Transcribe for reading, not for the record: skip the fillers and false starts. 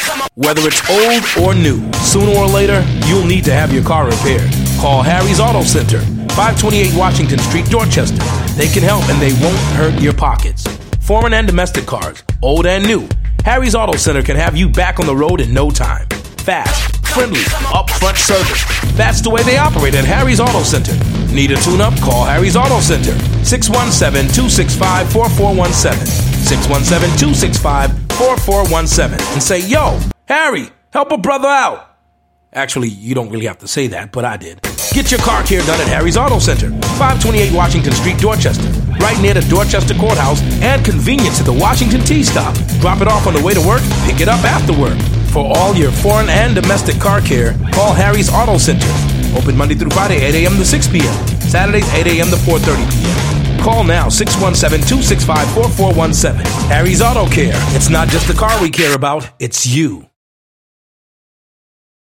Whether it's old or new, sooner or later, you'll need to have your car repaired. Call Harry's Auto Center, 528 Washington Street, Dorchester. They can help and they won't hurt your pockets. Foreign and domestic cars, old and new. Harry's Auto Center can have you back on the road in no time. Fast, friendly, upfront service. That's the way they operate at Harry's Auto Center. Need a tune-up? Call Harry's Auto Center, 617-265-4417. 617-265-4417. And say, yo, Harry, help a brother out. Actually, you don't really have to say that, but I did. Get your car care done at Harry's Auto Center, 528 Washington Street, Dorchester. Right near the Dorchester Courthouse and convenient to the Washington T-Stop. Drop it off on the way to work, pick it up after work. For all your foreign and domestic car care, call Harry's Auto Center. Open Monday through Friday, 8 a.m. to 6 p.m. Saturdays, 8 a.m. to 4:30 p.m. Call now, 617-265-4417. Harry's Auto Care. It's not just the car we care about, it's you.